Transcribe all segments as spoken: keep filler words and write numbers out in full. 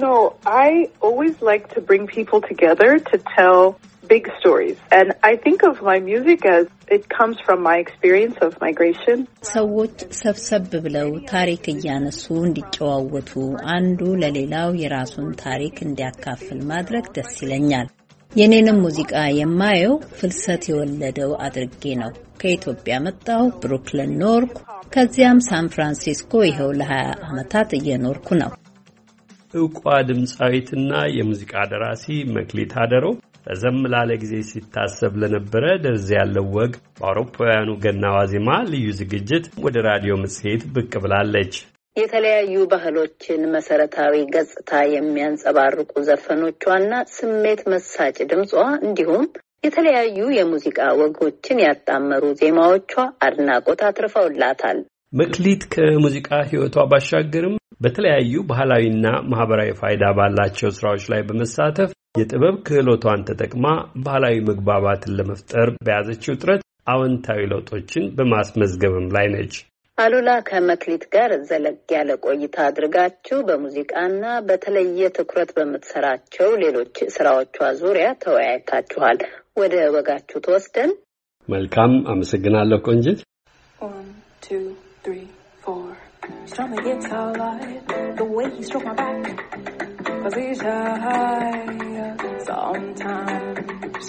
know, I always like to bring people together to tell big stories. And I think of my music as it comes from my experience of migration. ሰዎች ሰብሰብ ብለው ታሪክ እያነሱ እንዲጨዋወቱ አንዱ ለሌላው የራሱን ታሪክ እንዲያካፍል ማድረግ ደስ ይለኛል። የኔንም ሙዚቃ የማየው ፍልሰት የወለደው አድርጌ ነው። ከኢትዮጵያ መጣሁ፣ ብሩክሊን ኖርኩ፣ ከዚያም ሳን ፍራንሲስኮ ይኸው ለ20 ዓመታት እየኖርኩ ነው። ዕውቋ ድምጻዊትና የሙዚቃ ደራሲ መክሊት አደሮ ረዘም ላለ ጊዜ ሲታሰብ ለነበረ ደርዝ ያለው ወግ በአውሮፓውያኑ ገና ዋዜማ ልዩ ዝግጅት ወደ ራዲዮ መጽሔት ብቅ ብላለች። የተለያዩ ባህሎችን መሰረታዊ ገጽታ የሚያንጸባርቁ ዘፈኖቿና ስሜት መሳጭ ድምጿ እንዲሁም የተለያዩ የሙዚቃ ወጎችን ያጣመሩ ዜማዎቿ አድናቆት አትርፈውላታል። መክሊት ከሙዚቃ ህይወቷ ባሻገርም በተለያዩ ባህላዊና ማህበራዊ ፋይዳ ባላቸው ስራዎች ላይ በመሳተፍ የጥበብ ክህሎቷን ተጠቅማ ባህላዊ መግባባትን ለመፍጠር በያዘችው ጥረት አዎንታዊ ለውጦችን በማስመዝገብም ላይ ነች። አሉላ ከመክሊት ጋር ዘለግ ያለ ቆይታ አድርጋችሁ በሙዚቃና በተለየ ትኩረት በመትሰራቸው ሌሎች ስራዎቿ ዙሪያ ተወያይታችኋል። ወደ ወጋችሁ ተወስደን። መልካም አመሰግናለሁ ቆንጂት። one two three four Strum my guitar light the way he stroke my back cause he's high sometimes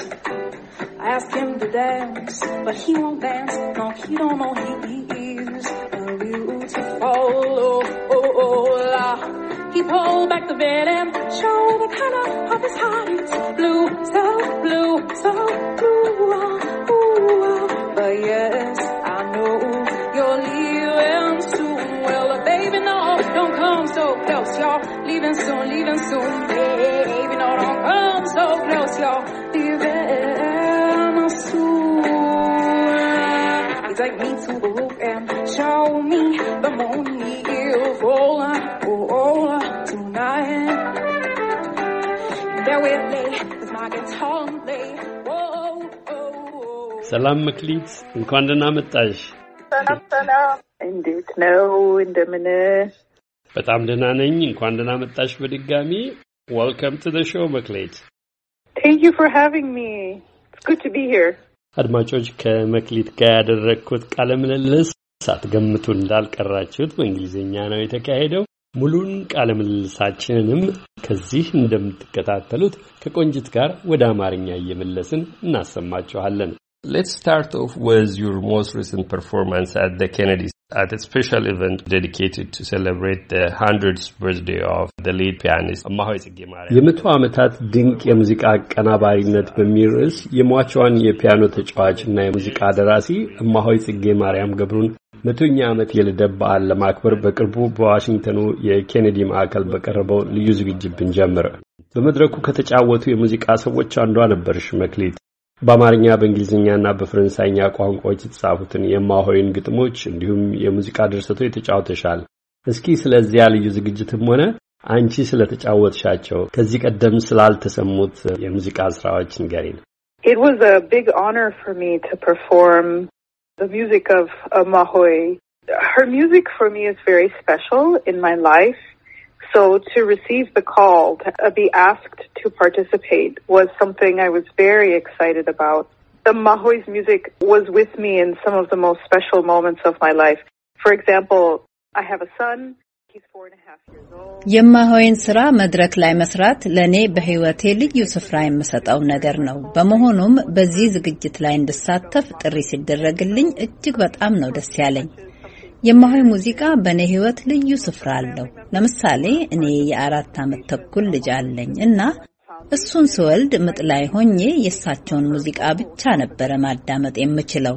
I ask him to dance but he won't dance no he don't know he is beautiful oh oh oh la he pulled back the bed and showed the color of his heart it's blue so blue so blue oh, oh, but yes I know you're leaving soon well baby no don't come so close y'all leaving soon leaving soon baby no don't come so close y'all leaving soon he take me to the roof and show me the moon he is rolling oh, oh tonight there we lay with my guitar play oh oh ሰላም መክሊት እንኳን ደህና መጣሽ። ሰላም ሰላም እንዴት ነው እንደምን? በጣም ደህና ነኝ። እንኳን ደህና መጣሽ በድጋሚ። Welcome to the show መክሊት። Thank you for having me. It's good to be here. አድማጮች ከመክሊት ጋር ያደረኩት ቃለ ምልልስ ሳትገምቱ እንዳልቀራችሁት በእንግሊዝኛ ነው የተካሄደው። ሙሉን ቃለ ምልልሳችንንም ከዚህ እንደምትከታተሉት ከቆንጂት ጋር ወደ አማርኛ እየመለስን እናሰማችኋለን። Let's start off with your most recent performance at the Kennedys at a special event dedicated to celebrate the hundredth birthday of the lead pianist እማሆይ ጽጌ ማርያም። የመቶ ዓመታት ድንቅ የሙዚቃ አቀናባሪነት በሚል ርዕስ የሟቿን የፒያኖ ተጫዋችና የሙዚቃ ደራሲ እማሆይ ጽጌ ማርያም ገብሩን መቶኛ ዓመት የልደት በዓል ለማክበር በቅርቡ በዋሽንግተኑ የኬኔዲ ማዕከል በቀረበው ልዩ ዝግጅት ብንጀምር በመድረኩ ከተጫወቱ የሙዚቃ ሰዎች አንዷ ነበርሽ መክሊት። በአማርኛ በእንግሊዝኛና በፍራንሳይኛ ቋንቋዎች የተጻፉትን የማሆይን ግጥሞች እንዲሁም የሙዚቃ ድርሰቶች የተጫወተሻል። እስኪ ስለዚያ ልዩ ዝግጅትም ሆነ አንቺ ስለተጫወትሻቸው ከዚህ ቀደም ስላልተሰሙት የሙዚቃ ስራዎች ንገሪን። It was a big honor for me to perform the music of Mahoy. Her music for me is very special in my life. So to receive the call, to be asked to participate was something I was very excited about. The Mahoy's music was with me in some of the most special moments of my life. For example, I have a son. He's four and a half years old. የማሆይን ስራ መድረክ ላይ መስራት ለኔ በህይወቴ ልዩ ስፍራ የምሰጠው ነገር ነው። በመሆኑም በዚህ ዝግጅት ላይ እንድሳተፍ ጥሪ ሲደረግልኝ እጅግ በጣም ነው ደስ ያለኝ። የማሆይ ሙዚቃ በኔ ህይወት ልዩ ስፍራ አለው። ለምሳሌ እኔ የአራት ዓመት ተኩል ልጅ አለኝ እና እሱን ስወልድ ምጥ ላይ ሆኜ የሳቸውን ሙዚቃ ብቻ ነበር ማዳመጥ የምችለው።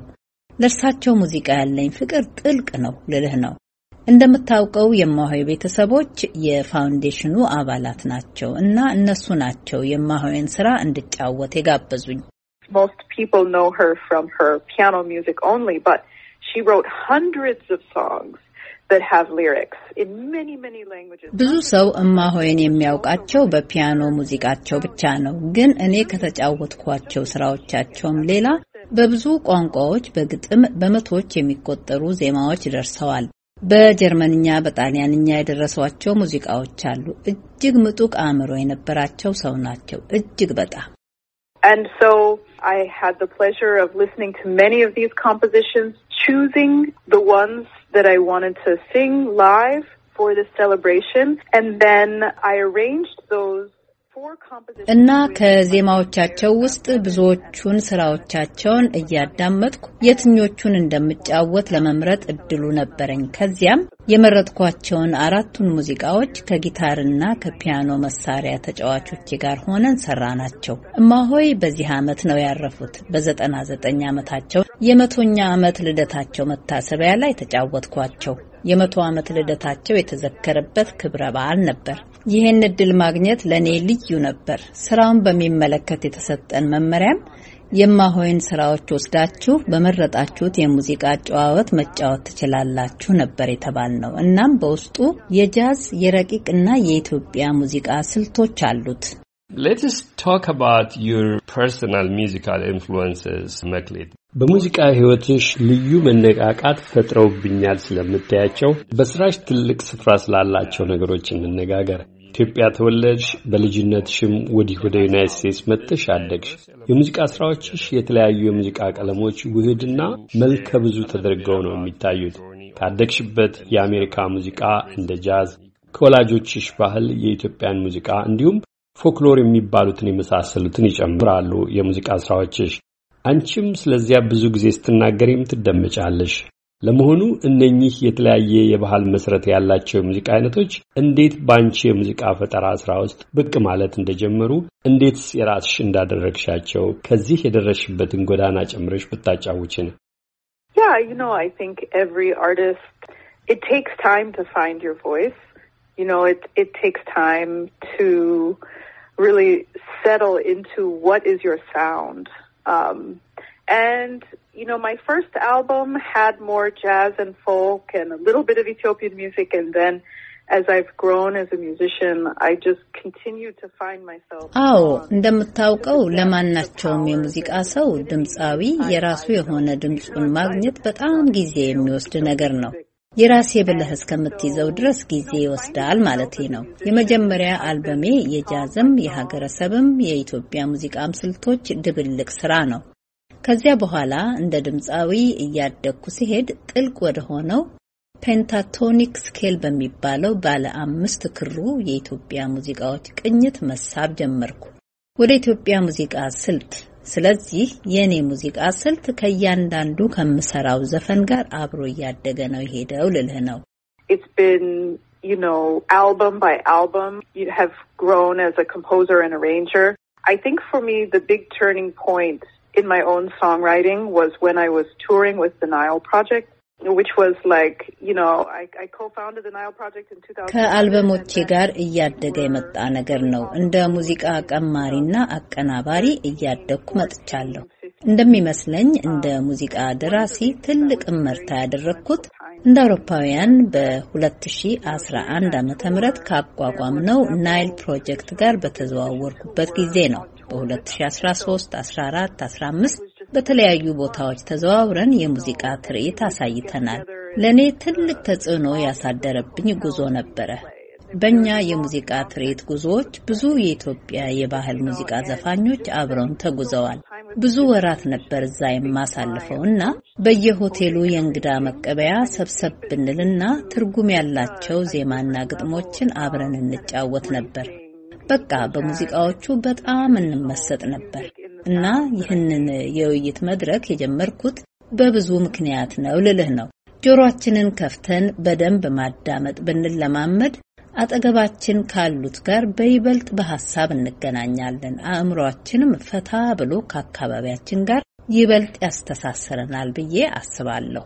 ለርሳቸው ሙዚቃ ያለኝ ፍቅር ጥልቅ ነው ልልህ ነው። እንደምታውቀው የማሆይ ቤተሰቦች የፋውንዴሽኑ አባላት ናቸው እና እነሱ ናቸው የማሆይን ስራ እንድጫወት የጋበዙኝ። Most people know her from her piano music only, but she wrote hundreds of songs that have lyrics in many many languages. ብዙ ሰው እማሆይን የሚያውቃቸው በፒያኖ ሙዚቃቸው ብቻ ነው። ግን እኔ ከተጫወትኳቸው ስራዎቻቸውም ሌላ በብዙ ቋንቋዎች በግጥም በመቶዎች የሚቆጠሩ ዜማዎች ደርሰዋል። በጀርመንኛ በጣሊያንኛ የደረሷቸው ሙዚቃዎች አሉ። እጅግ ምጡቅ አእምሮ የነበራቸው ሰው ናቸው። እጅግ በጣም And so I had the pleasure of listening to many of these compositions, choosing the ones that I wanted to sing live for the celebration, and then I arranged those እና ከዜማዎቻቸው ውስጥ ብዙዎቹን ስራዎቻቸውን እያዳመጥኩ የትኞቹን እንደምጫወት ለመምረጥ እድሉ ነበረኝ። ከዚያም የመረጥኳቸውን አራቱን ሙዚቃዎች ከጊታርና ከፒያኖ መሳሪያ ተጫዋቾች ጋር ሆነን ሰራናቸው። እማሆይ በዚህ ዓመት ነው ያረፉት። በዘጠና ዘጠኝ ዓመታቸው የመቶኛ ዓመት ልደታቸው መታሰቢያ ላይ ተጫወትኳቸው። የመቶ ዓመት ልደታቸው የተዘከረበት ክብረ በዓል ነበር። ይህን እድል ማግኘት ለኔ ልዩ ነበር። ስራውን በሚመለከት የተሰጠን መመሪያም የማሆይን ስራዎች ወስዳችሁ በመረጣችሁት የሙዚቃ ጨዋወት መጫወት ትችላላችሁ ነበር የተባልነው። እናም በውስጡ የጃዝ የረቂቅና የኢትዮጵያ ሙዚቃ ስልቶች አሉት። Let's talk about your personal musical influences, መክሊት። በሙዚቃ ህይወትሽ ልዩ መነቃቃት ፈጥረውብኛል ስለምታያቸው በስራሽ ትልቅ ስፍራ ስላላቸው ነገሮች እንነጋገር። ኢትዮጵያ ተወለድሽ፣ በልጅነትሽም ወዲህ ወደ ዩናይትድ ስቴትስ መጥተሽ አደግሽ። የሙዚቃ ስራዎችሽ የተለያዩ የሙዚቃ ቀለሞች ውህድና መልከ ብዙ ተደርገው ነው የሚታዩት። ካደግሽበት የአሜሪካ ሙዚቃ እንደ ጃዝ፣ ከወላጆችሽ ባህል የኢትዮጵያን ሙዚቃ እንዲሁም ፎክሎር የሚባሉትን የመሳሰሉትን ይጨምራሉ የሙዚቃ ስራዎችሽ። አንቺም ስለዚያ ብዙ ጊዜ ስትናገሪም ትደመጫለሽ። ለመሆኑ እነኚህ የተለያየ የባህል መሰረት ያላቸው የሙዚቃ አይነቶች እንዴት ባንቺ የሙዚቃ ፈጠራ ስራ ውስጥ ብቅ ማለት እንደጀመሩ፣ እንዴትስ የራስሽ እንዳደረግሻቸው ከዚህ የደረስሽበትን ጎዳና ጨምረሽ ብታጫውቺን? Yeah, you know, I think every artist, it takes time to find your voice. You know, it it takes time to really settle into what is your sound. Um, and, you know, my first album had more jazz and folk and a little bit of Ethiopian music. And then as I've grown as a musician, I just continue to find myself. አዎ እንደምታውቀው ለማናቸውም የሙዚቃ ሰው ድምጻዊ የራሱ የሆነ ድምጹን ማግኘት በጣም ጊዜ የሚወስድ ነገር ነው። የራሴ ብለህ እስከምትይዘው ድረስ ጊዜ ይወስዳል ማለቴ ነው። የመጀመሪያ አልበሜ የጃዝም የሀገረሰብም የኢትዮጵያ ሙዚቃም ስልቶች ድብልቅ ስራ ነው። ከዚያ በኋላ እንደ ድምጻዊ እያደግኩ ሲሄድ ጥልቅ ወደ ሆነው ፔንታቶኒክ ስኬል በሚባለው ባለ አምስት ክሩ የኢትዮጵያ ሙዚቃዎች ቅኝት መሳብ ጀመርኩ። ወደ ኢትዮጵያ ሙዚቃ ስልት ስለዚህ የኔ ሙዚቃ ስልት ከያንዳንዱ ከምሰራው ዘፈን ጋር አብሮ እያደገ ነው የሄደው ልልህ ነው። It's been, you know, album by album, you have grown as a composer and arranger. I think for me the big turning point in my own songwriting was when I was touring with the Nile Project, which was like, you know, I, I co-founded the Nile Project in two thousand. ከአልበሞቼ ጋር እያደገ የመጣ ነገር ነው። እንደ ሙዚቃ ቀማሪና አቀናባሪ እያደግኩ መጥቻለሁ። እንደሚመስለኝ እንደ ሙዚቃ ደራሲ ትልቅ እመርታ ያደረኩት እንደ አውሮፓውያን በ2011 ዓመተ ምህረት ካቋቋምነው ናይል ፕሮጀክት ጋር በተዘዋወርኩበት ጊዜ ነው። በ2013 14 15 በተለያዩ ቦታዎች ተዘዋውረን የሙዚቃ ትርኢት አሳይተናል። ለኔ ትልቅ ተጽዕኖ ያሳደረብኝ ጉዞ ነበረ። በእኛ የሙዚቃ ትርኢት ጉዞዎች ብዙ የኢትዮጵያ የባህል ሙዚቃ ዘፋኞች አብረውን ተጉዘዋል። ብዙ ወራት ነበር እዛ የማሳልፈውና በየሆቴሉ የእንግዳ መቀበያ ሰብሰብ ብንልና ትርጉም ያላቸው ዜማና ግጥሞችን አብረን እንጫወት ነበር። በቃ በሙዚቃዎቹ በጣም እንመሰጥ ነበር እና ይህንን የውይይት መድረክ የጀመርኩት በብዙ ምክንያት ነው ልልህ ነው። ጆሮአችንን ከፍተን በደንብ ማዳመጥ ብንለማመድ አጠገባችን ካሉት ጋር በይበልጥ በሐሳብ እንገናኛለን። አእምሮአችንም ፈታ ብሎ ከአካባቢያችን ጋር ይበልጥ ያስተሳሰረናል ብዬ አስባለሁ።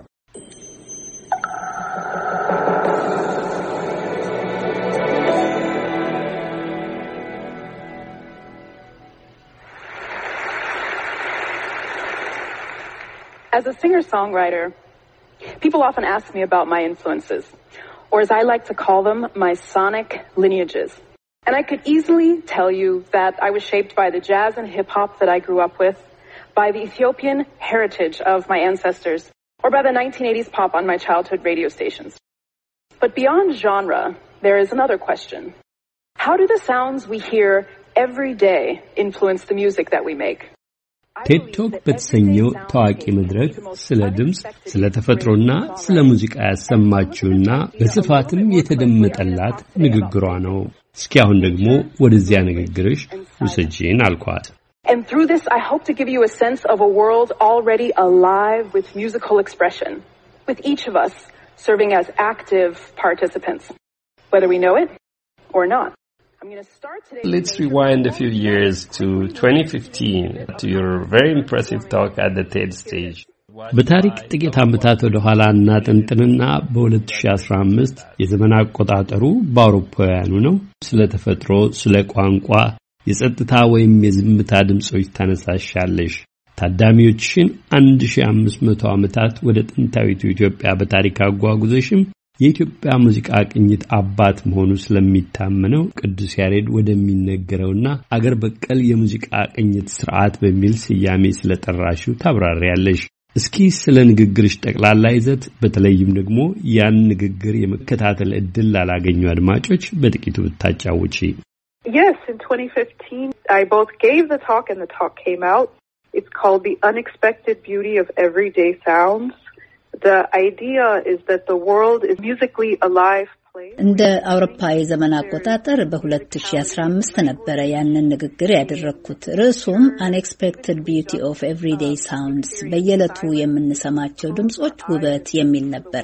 As a singer-songwriter, people often ask me about my influences, or as I like to call them, my sonic lineages. And I could easily tell you that I was shaped by the jazz and hip-hop that I grew up with, by the Ethiopian heritage of my ancestors, or by the nineteen eighties pop on my childhood radio stations. But beyond genre, there is another question. How do the sounds we hear every day influence the music that we make? ቴክቶክ በተሰኘው ታዋቂ መድረክ ስለ ድምጽ፣ ስለ ተፈጥሮና ስለ ሙዚቃ ያሰማችውና በስፋትም የተደመጠላት ንግግሯ ነው። እስኪ አሁን ደግሞ ወደዚያ ንግግርሽ ውሰጂን አልኳት። And through this, I hope to give you a sense of a world already alive with musical expression, with each of us serving as active participants, whether we know it or not. I'm going to start today. Let's rewind a few years to twenty fifteen, to your very impressive talk at the TED stage. በታሪክ ጥቂት ዓመታት ወደ ኋላ እናጥንጥንና በ2015 የዘመን አቆጣጠሩ በአውሮፓውያኑ ነው። ስለ ተፈጥሮ፣ ስለ ቋንቋ፣ የጸጥታ ወይም የዝምታ ድምጾች ታነሳሻለሽ። ታዳሚዎችሽን አንድ ሺህ አምስት መቶ ዓመታት ወደ ጥንታዊቱ ኢትዮጵያ በታሪክ አጓጉዘሽም የኢትዮጵያ ሙዚቃ ቅኝት አባት መሆኑ ስለሚታመነው ቅዱስ ያሬድ ወደሚነገረውና አገር በቀል የሙዚቃ ቅኝት ስርዓት በሚል ስያሜ ስለጠራሽው ታብራሪያለሽ። እስኪ ስለ ንግግርሽ ጠቅላላ ይዘት በተለይም ደግሞ ያን ንግግር የመከታተል እድል ላላገኙ አድማጮች በጥቂቱ ብታጫውቺ። Yes, in twenty fifteen, I both gave the talk and the talk came out. It's called The Unexpected Beauty of Everyday Sounds. The idea is that the world is musically alive. እንደ አውሮፓ የዘመን አቆጣጠር በ2015 ነበር ያንን ንግግር ያደረኩት። ርዕሱም Unexpected Beauty of Everyday Sounds፣ በየዕለቱ የምንሰማቸው ድምጾች ውበት የሚል ነበር።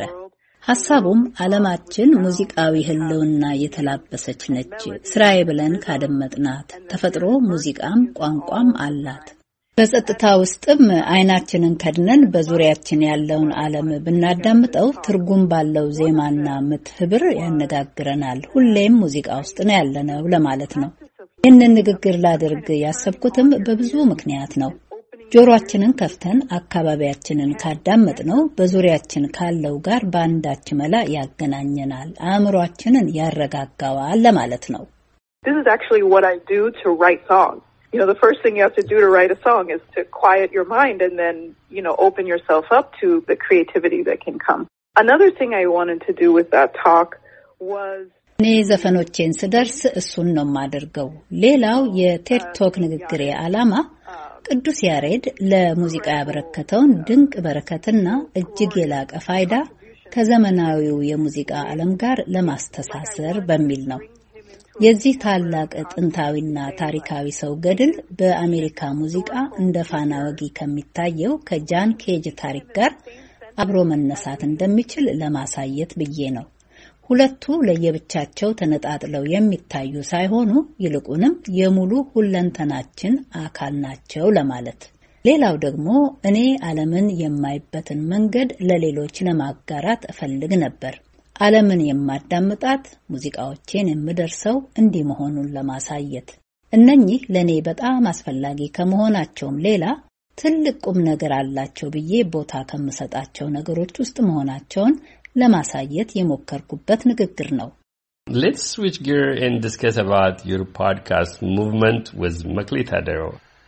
ሐሳቡም ዓለማችን ሙዚቃዊ ህልውና የተላበሰች ነች። ስራዬ ብለን ካደመጥናት ተፈጥሮ ሙዚቃም ቋንቋም አላት። በጸጥታ ውስጥም አይናችንን ከድነን በዙሪያችን ያለውን ዓለም ብናዳምጠው ትርጉም ባለው ዜማና ምት ህብር ያነጋግረናል። ሁሌም ሙዚቃ ውስጥ ነው ያለነው ለማለት ነው። ይህንን ንግግር ላደርግ ያሰብኩትም በብዙ ምክንያት ነው። ጆሮአችንን ከፍተን አካባቢያችንን ካዳመጥነው በዙሪያችን ካለው ጋር ባንዳች መላ ያገናኘናል፣ አእምሮአችንን ያረጋጋዋል ለማለት ነው። This is actually what I do to write songs. You know, the first thing you have to do to write a song is to quiet your mind and then, you know, open yourself up to the creativity that can come. Another thing I wanted to do with that talk was እኔ ዘፈኖቼን ስደርስ እሱን ነው የማደርገው። ሌላው የቴድ ቶክ ንግግሬ ዓላማ ቅዱስ ያሬድ ለሙዚቃ ያበረከተውን ድንቅ በረከትና እጅግ የላቀ ፋይዳ ከዘመናዊው የሙዚቃ ዓለም ጋር ለማስተሳሰር በሚል ነው። የዚህ ታላቅ ጥንታዊና ታሪካዊ ሰው ገድል በአሜሪካ ሙዚቃ እንደ ፋና ወጊ ከሚታየው ከጃን ኬጅ ታሪክ ጋር አብሮ መነሳት እንደሚችል ለማሳየት ብዬ ነው። ሁለቱ ለየብቻቸው ተነጣጥለው የሚታዩ ሳይሆኑ ይልቁንም የሙሉ ሁለንተናችን አካል ናቸው ለማለት። ሌላው ደግሞ እኔ ዓለምን የማይበትን መንገድ ለሌሎች ለማጋራት እፈልግ ነበር። ዓለምን የማዳምጣት ሙዚቃዎቼን የምደርሰው እንዲህ መሆኑን ለማሳየት። እነኚህ ለኔ በጣም አስፈላጊ ከመሆናቸውም ሌላ ትልቅ ቁም ነገር አላቸው ብዬ ቦታ ከምሰጣቸው ነገሮች ውስጥ መሆናቸውን ለማሳየት የሞከርኩበት ንግግር ነው። Let's switch gear and discuss about your podcast movement with Maklit Hadero.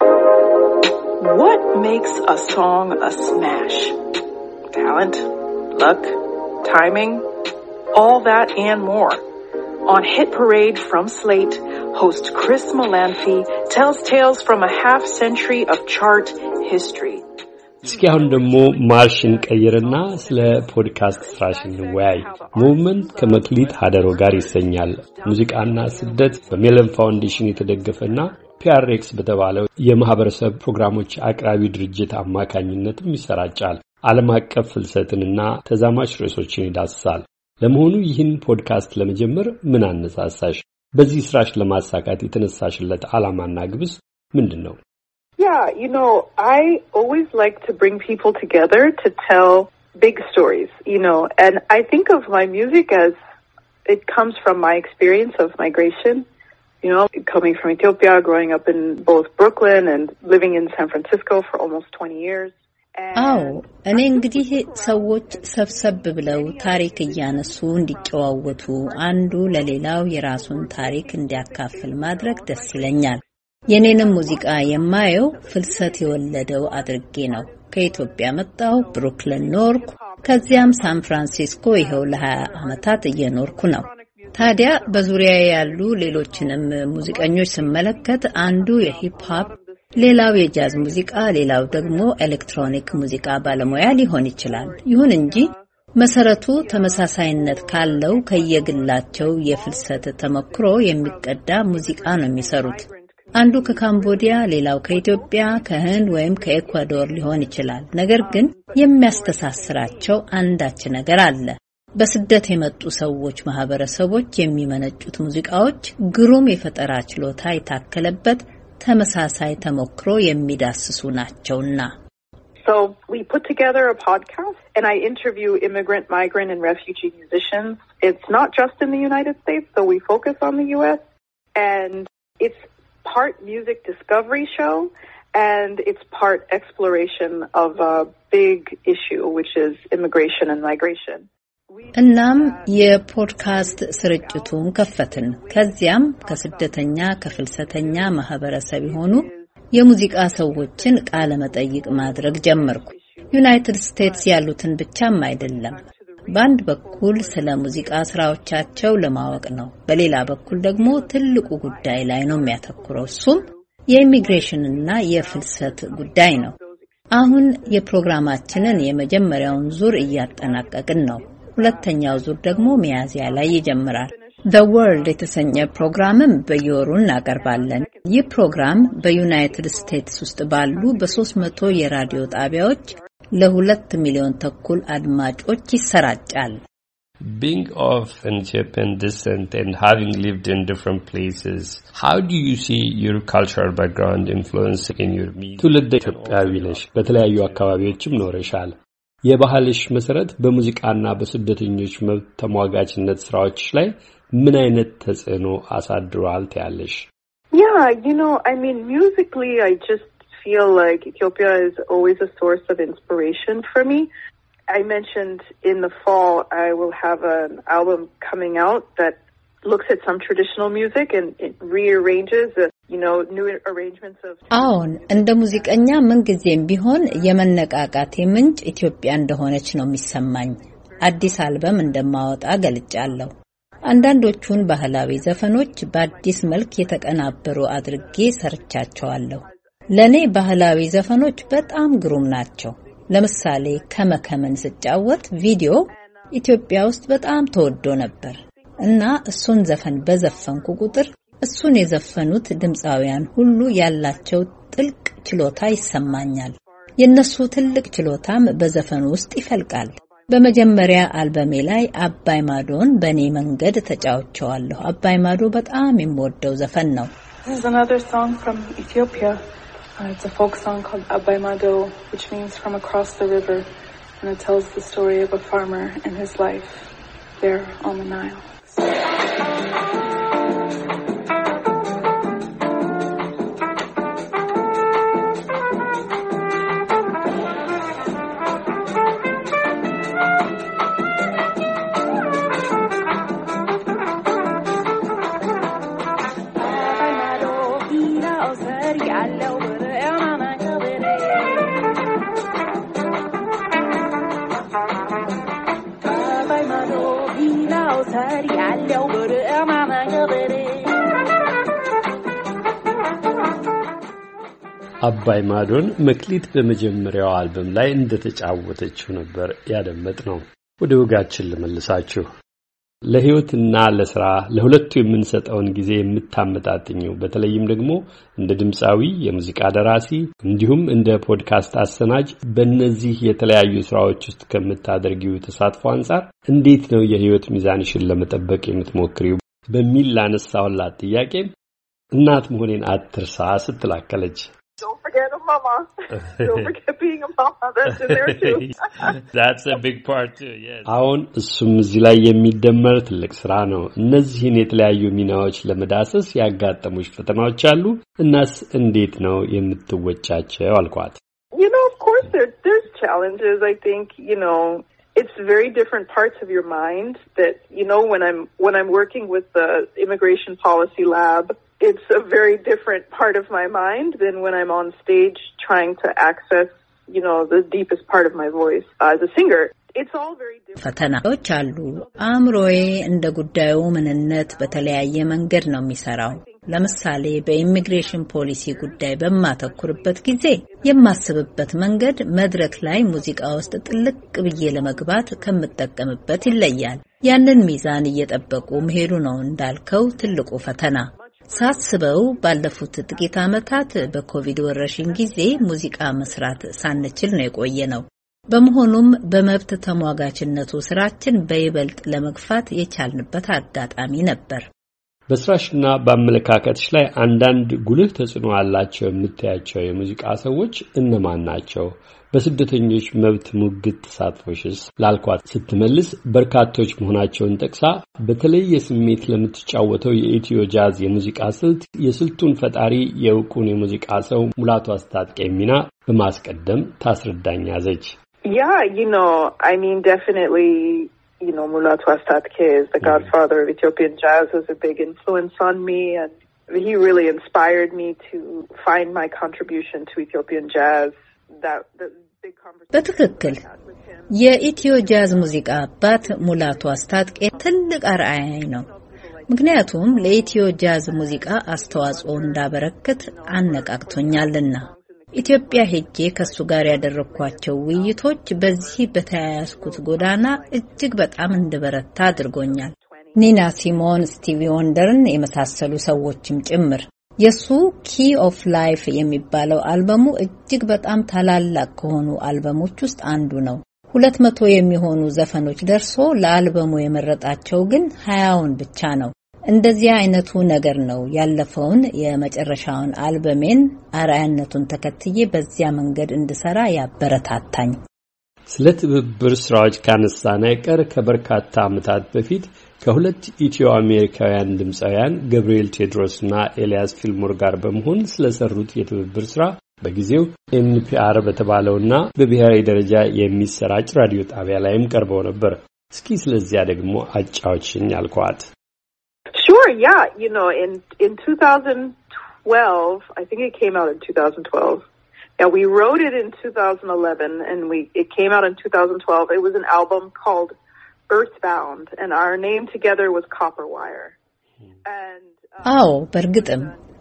What makes a song a smash? Talent, luck, timing, all that and more. On Hit Parade from Slate, host Chris Molanphy tells tales from a half century of chart history. እስኪ አሁን ደግሞ ማርሽን ቀይርና ስለ ፖድካስት ስራሽ እንወያይ። ሙቭመንት ከመክሊት ሀደሮ ጋር ይሰኛል። ሙዚቃና ስደት በሜለን ፋውንዴሽን የተደገፈና ፒአርኤክስ በተባለው የማህበረሰብ ፕሮግራሞች አቅራቢ ድርጅት አማካኝነትም ይሰራጫል። ዓለም አቀፍ ፍልሰትንና ተዛማች ርዕሶችን ይዳስሳል። ለመሆኑ ይህን ፖድካስት ለመጀመር ምን አነሳሳሽ? በዚህ ስራሽ ለማሳካት የተነሳሽለት ዓላማና ግብስ ምንድነው? Yeah, you know, I always like to bring people together to tell big stories, you know, and I think of my music as it comes from my experience of migration, you know, coming from Ethiopia, growing up in both Brooklyn and living in San Francisco for almost twenty years. አዎ እኔ እንግዲህ ሰዎች ሰብሰብ ብለው ታሪክ እያነሱ እንዲጨዋወቱ አንዱ ለሌላው የራሱን ታሪክ እንዲያካፍል ማድረግ ደስ ይለኛል። የኔንም ሙዚቃ የማየው ፍልሰት የወለደው አድርጌ ነው። ከኢትዮጵያ መጣሁ፣ ብሩክሊን ኖርኩ፣ ከዚያም ሳን ፍራንሲስኮ ይኸው ለሀያ ዓመታት እየኖርኩ ነው። ታዲያ በዙሪያ ያሉ ሌሎችንም ሙዚቀኞች ስመለከት አንዱ የሂፕ ሆፕ፣ ሌላው የጃዝ ሙዚቃ፣ ሌላው ደግሞ ኤሌክትሮኒክ ሙዚቃ ባለሙያ ሊሆን ይችላል። ይሁን እንጂ መሰረቱ ተመሳሳይነት ካለው ከየግላቸው የፍልሰት ተሞክሮ የሚቀዳ ሙዚቃ ነው የሚሰሩት። አንዱ ከካምቦዲያ፣ ሌላው ከኢትዮጵያ፣ ከህንድ ወይም ከኤኳዶር ሊሆን ይችላል። ነገር ግን የሚያስተሳስራቸው አንዳች ነገር አለ። በስደት የመጡ ሰዎች ማህበረሰቦች የሚመነጩት ሙዚቃዎች ግሩም የፈጠራ ችሎታ የታከለበት ተመሳሳይ ተሞክሮ የሚዳስሱ ናቸውና። So we put together a podcast and I interview immigrant, migrant and refugee musicians. It's not just in the United States, so we focus on the U S and it's part music discovery show and it's part exploration of a big issue which is immigration and migration. እናም የፖድካስት ስርጭቱን ከፈትን። ከዚያም ከስደተኛ ከፍልሰተኛ ማህበረሰብ የሆኑ የሙዚቃ ሰዎችን ቃለ መጠይቅ ማድረግ ጀመርኩ። ዩናይትድ ስቴትስ ያሉትን ብቻም አይደለም። በአንድ በኩል ስለ ሙዚቃ ስራዎቻቸው ለማወቅ ነው፣ በሌላ በኩል ደግሞ ትልቁ ጉዳይ ላይ ነው የሚያተኩረው። እሱም የኢሚግሬሽንና የፍልሰት ጉዳይ ነው። አሁን የፕሮግራማችንን የመጀመሪያውን ዙር እያጠናቀቅን ነው። ሁለተኛው ዙር ደግሞ ሚያዝያ ላይ ይጀምራል። The World የተሰኘ ፕሮግራምም በየወሩ እናቀርባለን። ይህ ፕሮግራም በዩናይትድ ስቴትስ ውስጥ ባሉ በሶስት መቶ የራዲዮ ጣቢያዎች ለሁለት ሚሊዮን ተኩል አድማጮች ይሰራጫል። Being of Ethiopian descent and having lived in different places, how do you see your cultural background influencing in your music? ትውልደ ኢትዮጵያዊ ነሽ፣ በተለያዩ አካባቢዎችም ኖረሻል። የባህልሽ መሰረት በሙዚቃና በስደተኞች መብት ተሟጋችነት ስራዎች ላይ ምን አይነት ተጽዕኖ አሳድሯል ትያለሽ? Yeah, you know, I mean, musically, I just feel like Ethiopia is always a source of inspiration for me. I mentioned in the fall I will have an album coming out that looks at some traditional music and it rearranges, uh, you know, new arrangements of... አሁን እንደ ሙዚቀኛ ምንጊዜም ቢሆን የመነቃቃቴ ምንጭ ኢትዮጵያ እንደሆነች ነው የሚሰማኝ። አዲስ አልበም እንደማወጣ ገልጫለሁ። አንዳንዶቹን ባህላዊ ዘፈኖች በአዲስ መልክ የተቀናበሩ አድርጌ ሰርቻቸዋለሁ። ለኔ ባህላዊ ዘፈኖች በጣም ግሩም ናቸው። ለምሳሌ ከመከመን ስጫወት ቪዲዮ ኢትዮጵያ ውስጥ በጣም ተወዶ ነበር እና እሱን ዘፈን በዘፈንኩ ቁጥር እሱን የዘፈኑት ድምጻውያን ሁሉ ያላቸው ጥልቅ ችሎታ ይሰማኛል። የነሱ ትልቅ ችሎታም በዘፈኑ ውስጥ ይፈልቃል። በመጀመሪያ አልበሜ ላይ አባይ ማዶን በኔ መንገድ ተጫውቼዋለሁ። አባይ ማዶ በጣም የምወደው ዘፈን ነው። This is another song from Ethiopia. Uh, it's a folk song called Abai Mado, which means from across the river, and it tells the story of a farmer and his life there on the Nile. አባይ ማዶን መክሊት በመጀመሪያው አልበም ላይ እንደተጫወተችው ነበር ያደመጥነው። ወደ ወጋችን ልመልሳችሁ። ለህይወትና ለሥራ ለሁለቱ የምንሰጠውን ጊዜ የምታመጣጥኙ በተለይም ደግሞ እንደ ድምጻዊ የሙዚቃ ደራሲ እንዲሁም እንደ ፖድካስት አሰናጅ በእነዚህ የተለያዩ ስራዎች ውስጥ ከምታደርጊው ተሳትፎ አንፃር እንዴት ነው የህይወት ሚዛንሽን ለመጠበቅ የምትሞክሪው በሚል ላነሳውላት ጥያቄ እናት መሆኔን አትርሳ ስትላከለች። Don't forget a mama. Don't forget being a mama. That's in there too. That's a big part too, yes. አሁን እሱም እዚህ ላይ የሚደመር ትልቅ ስራ ነው። እነዚህን የተለያዩ ሚናዎች ለመዳሰስ ያጋጠሙሽ ፈተናዎች አሉ እናስ እንዴት ነው የምትወጫቸው አልኳት። You know, of course there there's challenges. I think, you know, it's very different parts of your mind that, you know, when I'm when I'm working with the Immigration Policy Lab, it's a very different part of my mind than when I'm on stage trying to access, you know, the deepest part of my voice uh, as a singer. ፈተናዎች አሉ። አእምሮዬ እንደ ጉዳዩ ምንነት በተለያየ መንገድ ነው የሚሰራው። ለምሳሌ በኢሚግሬሽን ፖሊሲ ጉዳይ በማተኩርበት ጊዜ የማስብበት መንገድ መድረክ ላይ ሙዚቃ ውስጥ ጥልቅ ብዬ ለመግባት ከምጠቀምበት ይለያል። ያንን ሚዛን እየጠበቁ መሄዱ ነው እንዳልከው ትልቁ ፈተና። ሳስበው ባለፉት ጥቂት ዓመታት በኮቪድ ወረርሽኝ ጊዜ ሙዚቃ መስራት ሳንችል ነው የቆየ ነው። በመሆኑም በመብት ተሟጋችነቱ ስራችን በይበልጥ ለመግፋት የቻልንበት አጋጣሚ ነበር። በስራሽና በአመለካከትሽ ላይ አንዳንድ ጉልህ ተጽዕኖ አላቸው የምታያቸው የሙዚቃ ሰዎች እነማን ናቸው? በስደተኞች መብት ሙግት ተሳትፎሽስ ላልኳት ስትመልስ በርካቶች መሆናቸውን ጠቅሳ በተለይ የስሜት ለምትጫወተው የኢትዮ ጃዝ የሙዚቃ ስልት የስልቱን ፈጣሪ የእውቁን የሙዚቃ ሰው ሙላቱ አስታጥቄ ሚና በማስቀደም ታስረዳኛለች። Yeah, you know, I mean, definitely, you know, Mulatu Astatke is the godfather of Ethiopian jazz, was a big influence on me, and he really inspired me to find my contribution to Ethiopian jazz. That the big conversation. በትክክል የኢትዮ ጃዝ ሙዚቃ አባት ሙላቱ አስታጥቄ ትልቅ አርአያዬ ነው። ምክንያቱም ለኢትዮ ጃዝ ሙዚቃ አስተዋጽኦ እንዳበረክት አነቃቅቶኛልና። ኢትዮጵያ ሄጄ ከሱ ጋር ያደረኳቸው ውይይቶች በዚህ በተያያዝኩት ጎዳና እጅግ በጣም እንድበረታ አድርጎኛል። ኒና ሲሞን፣ ስቲቪ ወንደርን የመሳሰሉ ሰዎችም ጭምር። የሱ ኪ ኦፍ ላይፍ የሚባለው አልበሙ እጅግ በጣም ታላላቅ ከሆኑ አልበሞች ውስጥ አንዱ ነው። ሁለት መቶ የሚሆኑ ዘፈኖች ደርሶ ለአልበሙ የመረጣቸው ግን ሀያውን ብቻ ነው። እንደዚህ አይነቱ ነገር ነው ያለፈውን የመጨረሻውን አልበሜን አርአያነቱን ተከትዬ በዚያ መንገድ እንድሰራ ያበረታታኝ። ስለ ትብብር ስራዎች ካነሳን አይቀር ከበርካታ ዓመታት በፊት ከሁለት ኢትዮ አሜሪካውያን ድምጻውያን ገብርኤል ቴድሮስና ኤልያስ ፊልሞር ጋር በመሆን ስለሰሩት የትብብር ስራ በጊዜው ኤን ፒ አር በተባለውና በብሔራዊ ደረጃ የሚሰራጭ ራዲዮ ጣቢያ ላይም ቀርበው ነበር። እስኪ ስለዚያ ደግሞ አጫውችኝ አልኳት። Sure, yeah. You know, in in twenty twelve, I think it came out in twenty twelve. Yeah, we wrote it in twenty eleven, and we it came out in twenty twelve. It was an album called Earthbound, and our name together was Copperwire. And አዎ በርግጥም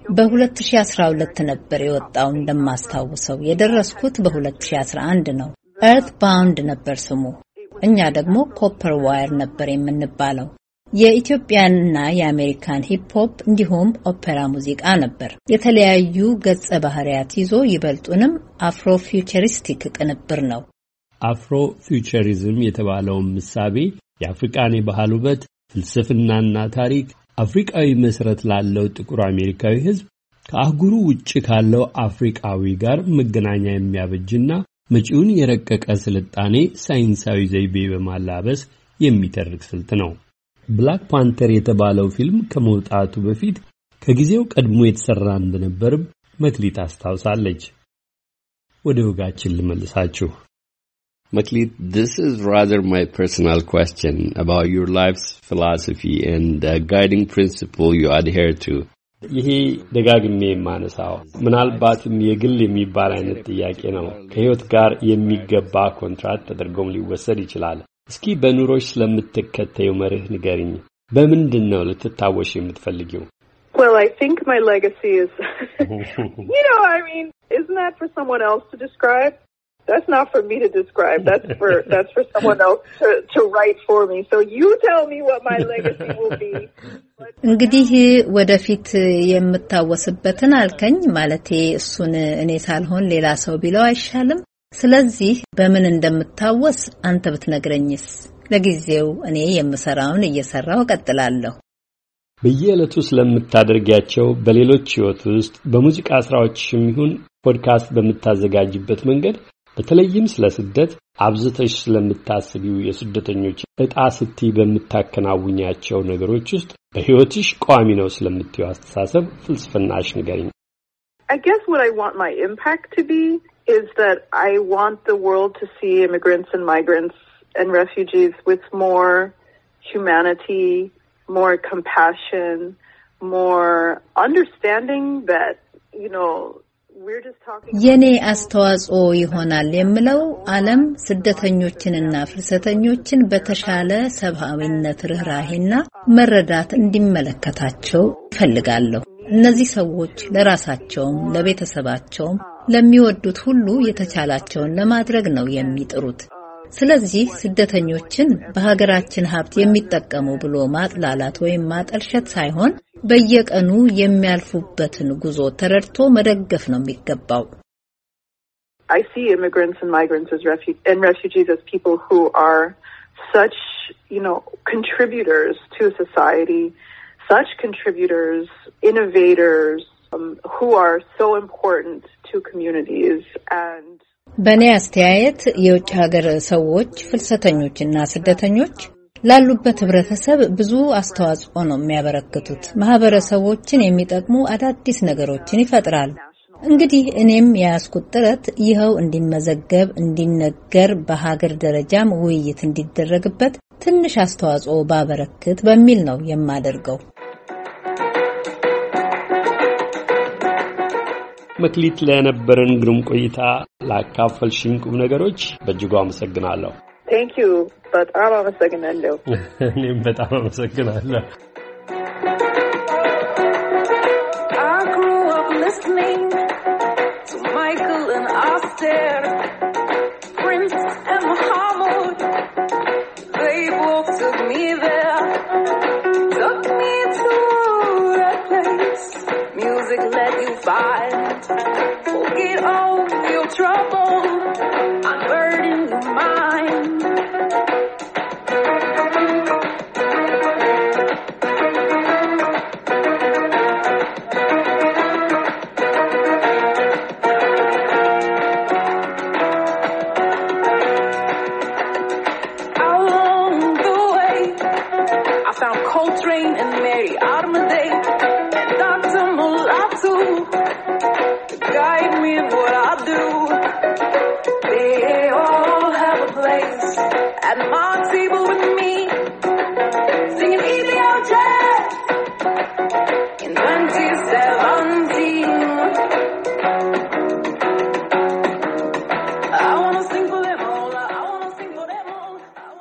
በ2012 ነበር የወጣው። እንደማስታውሰው የደረስኩት በ2011 ነው። Earthbound ነበር ስሙ። እኛ ደግሞ Copperwire ነበር የምንባለው። የኢትዮጵያንና የአሜሪካን ሂፕ ሆፕ እንዲሁም ኦፔራ ሙዚቃ ነበር። የተለያዩ ገጸ ባህሪያት ይዞ ይበልጡንም አፍሮ ፊውቸሪስቲክ ቅንብር ነው። አፍሮ ፊውቸሪዝም የተባለው ምሳቤ የአፍሪካን የባህል ውበት፣ ፍልስፍናና ታሪክ አፍሪካዊ መሰረት ላለው ጥቁር አሜሪካዊ ሕዝብ ከአህጉሩ ውጭ ካለው አፍሪካዊ ጋር መገናኛ የሚያበጅና መጪውን የረቀቀ ስልጣኔ ሳይንሳዊ ዘይቤ በማላበስ የሚተርክ ስልት ነው። ብላክ ፓንተር የተባለው ፊልም ከመውጣቱ በፊት ከጊዜው ቀድሞ የተሰራ እንደነበር መክሊት አስታውሳለች። ወደ ወጋችን ልመልሳችሁ። Maklit, this is rather my personal question about your life's philosophy and the guiding principle you adhere to. ይሄ ደጋግሜ የማነሳው ምናልባትም የግል የሚባል አይነት ጥያቄ ነው። ከህይወት ጋር የሚገባ ኮንትራክት ተደርጎም ሊወሰድ ይችላል። እስኪ በኑሮሽ ስለምትከተዩ መርህ ንገሪኝ። በምንድን ነው ልትታወሽ የምትፈልጊው? Well, I think my legacy is, you know, I mean, isn't that for someone else to describe? That's not for me to describe. That's for that's for someone else to to write for me. So you tell me what my legacy will be. እንግዲህ ወደፊት የምታወስበትን አልከኝ ማለቴ እሱን እኔ ሳልሆን ሌላ ሰው ቢለው አይሻልም? ስለዚህ በምን እንደምታወስ አንተ ብትነግረኝስ? ለጊዜው እኔ የምሰራውን እየሰራው ቀጥላለሁ። በየዕለቱ ስለምታደርጊያቸው በሌሎች ህይወት ውስጥ በሙዚቃ ስራዎችም ይሁን ፖድካስት በምታዘጋጅበት መንገድ በተለይም ስለ ስደት አብዝተሽ ስለምታስቢው የስደተኞች ዕጣ ስትይ በምታከናውኛቸው ነገሮች ውስጥ በህይወትሽ ቋሚ ነው ስለምትዩ አስተሳሰብ ፍልስፍናሽ ንገሪኝ። I guess what I want my impact to be is that I want the world to see immigrants and migrants and refugees with more humanity, more compassion, more understanding that, you know, የኔ አስተዋጽኦ ይሆናል የምለው ዓለም ስደተኞችንና ፍልሰተኞችን በተሻለ ሰብአዊነት ርህራሄና መረዳት እንዲመለከታቸው ፈልጋለሁ። እነዚህ ሰዎች ለራሳቸውም ለቤተሰባቸውም ለሚወዱት ሁሉ የተቻላቸውን ለማድረግ ነው የሚጥሩት። ስለዚህ ስደተኞችን በሀገራችን ሀብት የሚጠቀሙ ብሎ ማጥላላት ወይም ማጠልሸት ሳይሆን በየቀኑ የሚያልፉበትን ጉዞ ተረድቶ መደገፍ ነው የሚገባው። I see immigrants and migrants as refu- and refugees as people who are such, you know, contributors to society, such contributors, innovators, um, who are so important to communities. And በእኔ አስተያየት የውጭ ሀገር ሰዎች ፍልሰተኞችና ስደተኞች ላሉበት ህብረተሰብ ብዙ አስተዋጽኦ ነው የሚያበረክቱት። ማህበረሰቦችን የሚጠቅሙ አዳዲስ ነገሮችን ይፈጥራሉ። እንግዲህ እኔም ያስኩት ጥረት ይኸው እንዲመዘገብ እንዲነገር በሀገር ደረጃም ውይይት እንዲደረግበት ትንሽ አስተዋጽኦ ባበረክት በሚል ነው የማደርገው። መክሊት ለነበረን ግሩም ቆይታ ላካፈልሽኝ ቁም ነገሮች በእጅጉ አመሰግናለሁ። Thank you. በጣም አመሰግናለሁ። እኔም በጣም አመሰግናለሁ። I grew up listening to Michael and Aster, Prince and Muhammad. They both took me there, took me to that place. Music let you find, forget all your trouble, unburden your mind. Along the way, I found Coltrane and Mary Armadale and Doctor Mulatu.